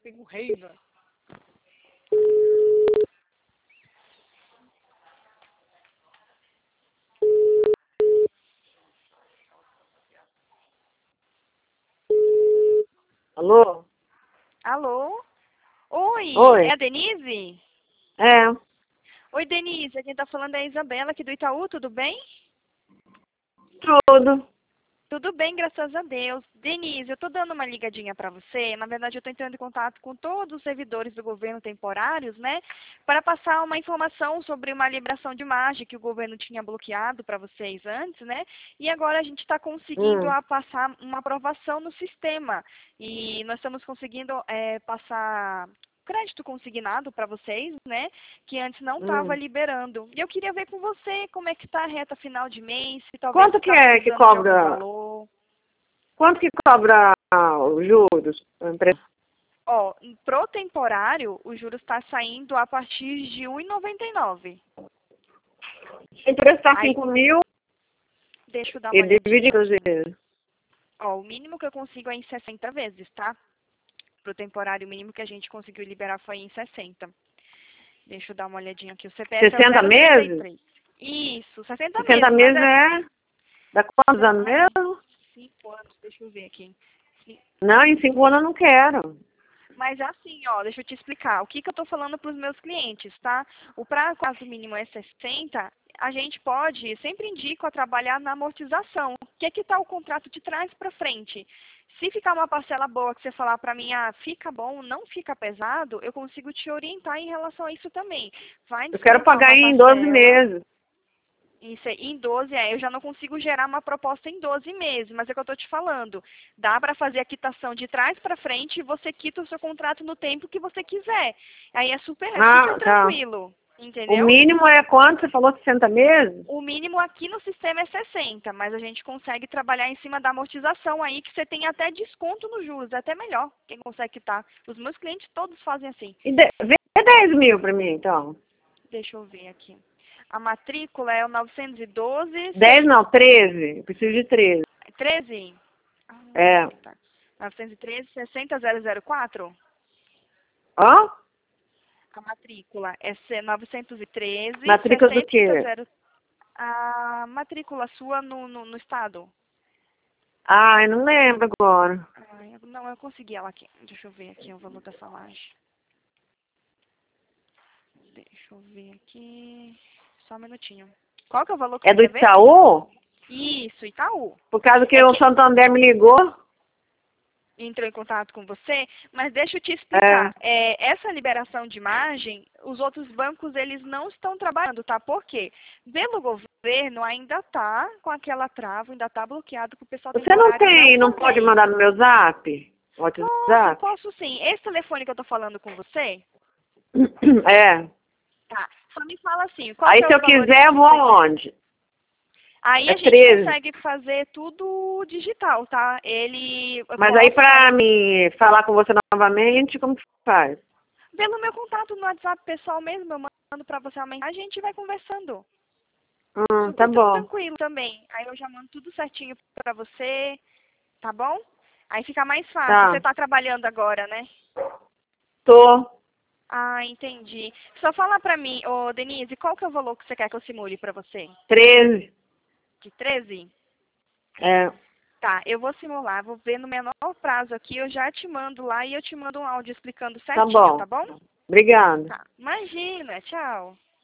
Tenho raiva. Alô? Alô? Oi, Oi. é a Denise? É. Oi, Denise, a gente tá falando é a Isabela aqui do Itaú, tudo bem? Tudo. Tudo bem, graças a Deus. Denise, eu tô dando uma ligadinha para você. Na verdade, eu tô entrando em contato com todos os servidores do governo temporários, né? Para passar uma informação sobre uma liberação de margem que o governo tinha bloqueado para vocês antes, né? E agora a gente está conseguindo passar uma aprovação no sistema. E nós estamos conseguindo passar crédito consignado para vocês, né? Que antes não estava liberando. E eu queria ver com você como é que está a reta final de mês, se talvez Quanto que está é que precisando de algum cobra? valor. Quanto que cobra os juros? Ó, pro temporário, o juros está saindo a partir de R$ 1,99. Se emprestar Aí, 5 mil deixa eu dar uma e divide olhadinha com aqui. vezes. Ó, o mínimo que eu consigo é em 60 vezes, tá? Pro temporário, o mínimo que a gente conseguiu liberar foi em 60. Deixa eu dar uma olhadinha aqui. O CPF é o 60 meses? 033. Isso, 60 60 meses, mas meses é é... Dá quantos anos mesmo? 5 anos, deixa eu ver aqui. Não, em 5 anos eu não quero. Mas assim, ó, deixa eu te explicar. O que que eu estou falando para os meus clientes, tá? O prazo mínimo é 60, a gente pode, sempre indico a trabalhar na amortização. O que que tá o contrato de trás para frente? Se ficar uma parcela boa que você falar para mim, ah, fica bom, não fica pesado, eu consigo te orientar em relação a isso também. Vai Eu quero descontar pagar uma em 12 parcela. meses. Isso aí, em 12, eu já não consigo gerar uma proposta em 12 meses, mas é o que eu estou te falando. Dá para fazer a quitação de trás para frente e você quita o seu contrato no tempo que você quiser. Aí é super Ah, tá. tranquilo, O entendeu? mínimo é quanto? Você falou 60 meses? O mínimo aqui no sistema é 60, mas a gente consegue trabalhar em cima da amortização aí, que você tem até desconto nos juros, é até melhor quem consegue quitar. Os meus clientes todos fazem assim. Vê 10 mil pra mim, então. Deixa eu ver aqui. A matrícula é o 912, 10 não, 13. Eu preciso de 13. 13? É. Tá. 913 60004? Ó? A matrícula é 913 Matrícula do quê? 600. A matrícula sua no estado? Ai, não lembro agora. Ai, não, eu consegui ela aqui. Deixa eu ver aqui o valor dessa laje. Deixa eu ver aqui. Só um minutinho. Qual que é o valor que É você do quer ver? Itaú? Isso, Itaú. Por causa que É o que Santander me ligou. entrou em contato com você, mas deixa eu te É. explicar. Essa liberação de margem, os outros bancos eles não estão trabalhando, tá? Por quê? Pelo governo ainda está com aquela trava, ainda está bloqueado para o pessoal Você não temporário tem, não não pode fazer. mandar no meu zap? Posso, WhatsApp? posso sim. Esse telefone que eu estou falando com você, É. tá? Só me fala assim, qual Aí que é se os eu valores quiser, eu que vou você quer? aonde? Aí É a gente 13. consegue fazer tudo digital, tá? Eu Mas aí posso pra me falar com você novamente, como que faz? pelo meu contato no WhatsApp pessoal mesmo, eu mando para você a mensagem, a gente vai conversando. Tá Super bom. tranquilo também. Aí eu já mando tudo certinho pra você, tá bom? Aí fica mais fácil. Você Tá. tá trabalhando agora, né? Tô. Ah, entendi. Só fala pra mim, ô Denise, qual que é o valor que você quer que eu simule pra você? 13. De 13? É. Tá, eu vou simular, vou ver no menor prazo aqui, eu já te mando lá e eu te mando um áudio explicando Tá certinho, bom. tá bom? Obrigada. Tá. Imagina, tchau.